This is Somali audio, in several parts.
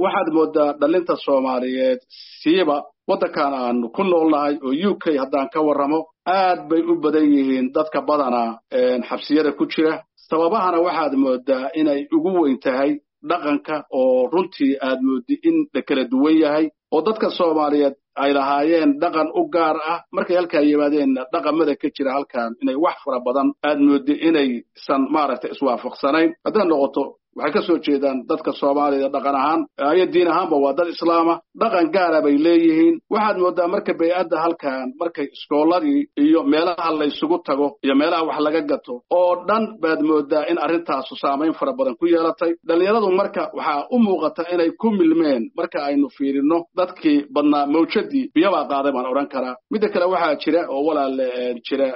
waxaad moodaa dhalinta Soomaaliyeed siiba waddankan aan ku noolnahay oo UK haddaan ka warramo aad bay u badan yihiin dadka badana xabsiyada ku jira sababahana waxaad moodaa inay ugu weyn tahay dhaqanka oo runtii aad moodi in la kala duwan yahay oo dadka Soomaaliyeed ay lahaayeen dhaqan u gaar ah markay halka yimaadeen dhaqamada ka jira halkan inay wax fara badan aad moodi inay san maaragtay iswaafaqsanayn haddana noqoto waxay ka soo jeedaan dadka Soomaaliyeed dhaqan ahaan ay diin ahaanba waa dad islaama dhaqan gaar ah bay leeyihiin waxaad moodaa marka bay'adda halkan markay iskooladii iyo meelaha la isugu tago iyo meelaha wax laga gato oo dhan baad moodaa in arrintaas saameyn fara badan ku yeelatay dhalinyaradu marka waxa u muuqata inay ku milmeen marka aynu fiirino dadkii badnaa mawjadii biyaba qaaday baan oran karaa mid kale waxa jira oo walaal jira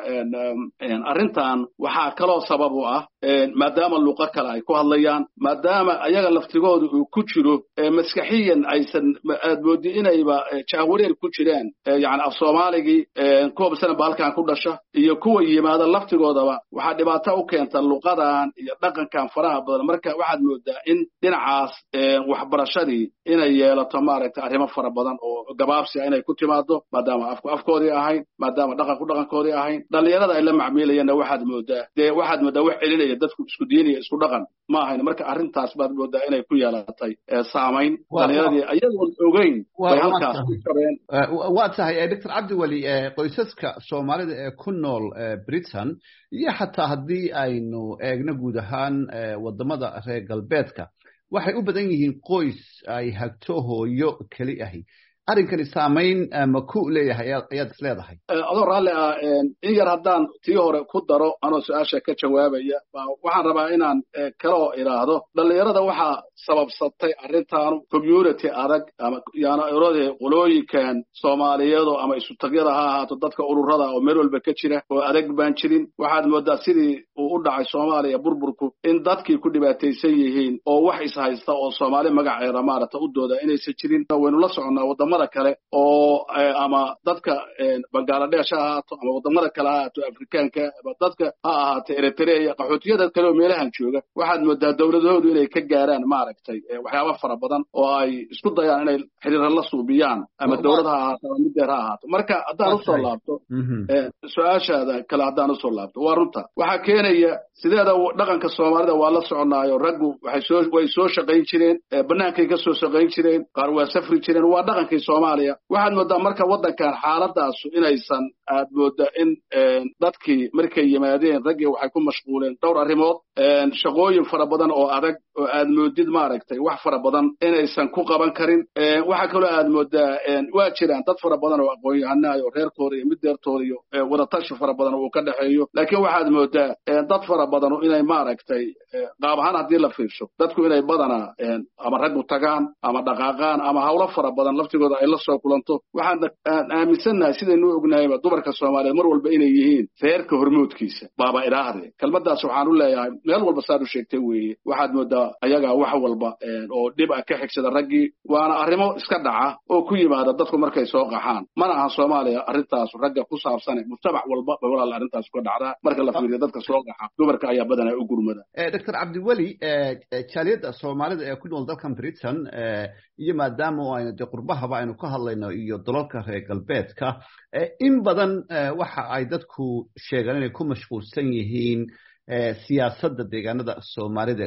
arrintan waxa kaloo sabab u ah maadaama luqad kale ay ku hadlayaan maadaama ayaga laftigoodu uu ku jiro maskaxiyan aysan aad moodi inayba jaawareer ku jiraan yani af Soomaaligi kuwa basan halkan ku dhasha iyo kuwa yimaada laftigoodaba waxa dhibaato u keenta luqadan iyo dhaqankan faraha badan marka waxaad moodaa in dhinacaas waxbarashadii inay yeelato maaragtay arrimo fara badan oo gabaabsi inay ku timaado maadaama afkoodii ahayn maadaama dhaqankoodii ahayn dhalinyarada ay la macmiilayaan waxaad moodaa wax celinaya dadku isku diinaya isku dhaqan ma ahayn marka arrintaas baad moodaa inay ku yeelatay saameyn dhalinyaradii ayagoon ogeyn bay halkaas ku qabeen waa tahay Dr. Cabdi Wali qoysaska Soomaalida ee ku nool Britain iyo xataa haddii aynu eegno guud ahaan wadamada reer galbeedka waxay u badan yihiin qoys ay hagto hooyo kali ahi arrinkani saameyn ma ku leeyahay ayaad is leedahay adoo raalli ah in yar haddaan tii hore ku daro anoo su-aasha ka jawaabaya waxaan rabaa inaan kaloo idhaahdo dhalinyarada waxaa sababsatay arrintan community adag ama yaana erode qolooyinkan Soomaaliyeed ama isu tagyada ha ahaato dadka ururada oo meel walba ka jira oo adag baan jirin waxaad moodaa sidii uu u dhacay Soomaaliya burburku in dadkii ku dhibaataysan yihiin oo wax is haysta oo Soomaali magaceeda maarata u dooda inaysan jirin waynu la soconaa wadamada kale oo ama dadka Bangladesh ha ahaato ama wadamada kale ha ahaato Afrikaanka ama dadka ha ahaato Eritrea qaxootiyada kale oo meelahan jooga waxaad moodaa dawladahoodu inay ka gaaraan maaragtay waxyaabo fara badan oo ay isku dayaan inay xiriir la suubiyaan ama dawladda ha ahaato ama mideer ha ahaato marka haddaan u soo laabto su'aashaada kale haddaan u soo laabto waa runta waxa keenaya sideeda dhaqanka Soomaalida waa la soconaayo raggu way soo shaqayn jireen banaankay ka soo shaqayn jireen qaar waa safri jireen waa dhaqankii Soomaaliya waxaad moodaa marka waddankan xaaladaas inaysan aad moodaa in dadkii markay yimaadeen raggii waxay ku mashquuleen dhowr arrimood shaqooyin fara badan oo adag oo aad moodid maaragtay wax fara badan inaysan ku qaban karin waxa kale aad moodaa waa jiraan dad fara badan oo aqoon-yahanaayo reerkooda iyo mideertooda iyo wada tashi fara badan oo ka dhaxeeyo laakiin waxaad moodaa dad fara badan inay maaragtay qaab ahaan haddii la fiirsho dadku inay badana ama raggu tagaan ama dhaqaaqaan ama hawlo fara badan laftigooda ay la soo kulanto waxaan aaminsanahay sidaynu ognahayba dumarka Soomaaliyeed mar walba inay yihiin reerka hormoodkiisa baaba ilaahde kalmadaas waxaan u leeyahay meel walba saad u sheegtay weeye waxaad moodaa ayaga wax walba oo dhib ah ka xigsada raggii waana arrimo iska dhaca oo ku yimaada dadku markay soo qaxaan mana aha Soomaaliya arrintaas ragga ku saabsan mujtamac walba walaal arrintaas ku dhacda marka la fiiriyo dadka soo qaxa dumarka ayaa badanaa u gurmada Dr. Cabdi Wali jaaliyada Soomaalida ee ku nool dalkan Britain iyo maadaama aynu qurbahaba aynu ka hadlayno iyo dalalka reer galbeedka in badan waxa ay dadku sheegaan inay ku mashquulsan yihiin siyaasadda deegaanada Soomaalida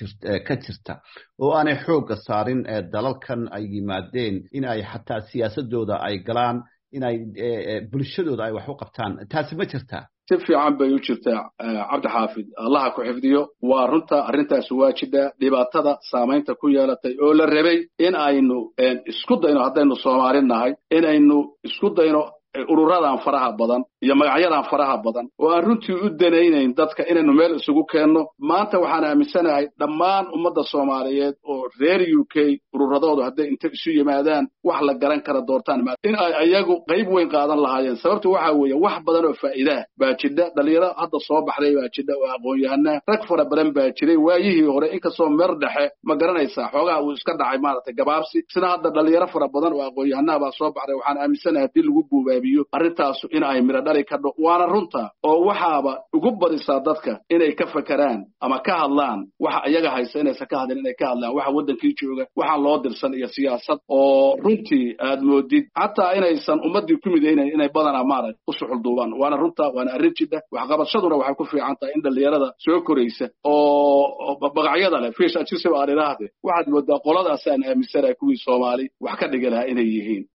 ka jirta oo aanay xoogga saarin dalalkan ay yimaadeen in ay xataa siyaasadooda ay galaan in ay bulshadooda ay wax u qabtaan taasi ma jirtaa si fiican bay u jirtaa Cabdi Xaafid Allah ku xifdiyo waa runta arrintaas waajida dhibaatada saameynta ku yeelatay oo la rabay in aynu isku dayno haddaynu Soomaalinahay in aynu isku dayno ururadan faraha badan iyo magacyadan faraha badan oo aan runtii u danaynayn dadka inaynu meel isugu keenno maanta waxaan aaminsanahay dhammaan ummadda Soomaaliyeed oo reer UK ururadoodu hadday inta isu yimaadaan wax la garan kara doortaan in ay ayagu qayb weyn qaadan lahaayeen sababtu waxa weeye wax badan oo faa'iido baa jira dhalinyaro hadda soo baxday baa jira oo aqoon-yahanna rag fara badan baa jiray waayihii hore inkastoo meer dhexe ma garanaysaa xoogaha uu iska dhacay maaragtay gabaabsi sida hadda dhalinyaro fara badan oo aqoon-yahanna baa soo baxday waxaan aaminsanahay haddii lagu buubay tijaabiyo arrintaasu in ay miro dhali kadho waana runta oo waxaaba ugu badisaa dadka inay ka fakaraan ama ka hadlaan waxa iyaga haysta inaysan ka hadlin inay ka hadlaan waxa waddankii jooga waxaan loo dirsan iyo siyaasad oo runtii aad moodid xataa inaysan ummaddii ku midaynayn inay badanaa maarag u suxulduubaan waana runta waana arrin jidha waxqabadshaduna waxay ku fiican tahay in dhallinyarada soo koraysa oo bagacyada leh fiish ajisib aan idhaahde waxaad moodaa qoladaasaan aaminsanahay kuwii Soomaali wax ka dhigi lahaa inay yihiin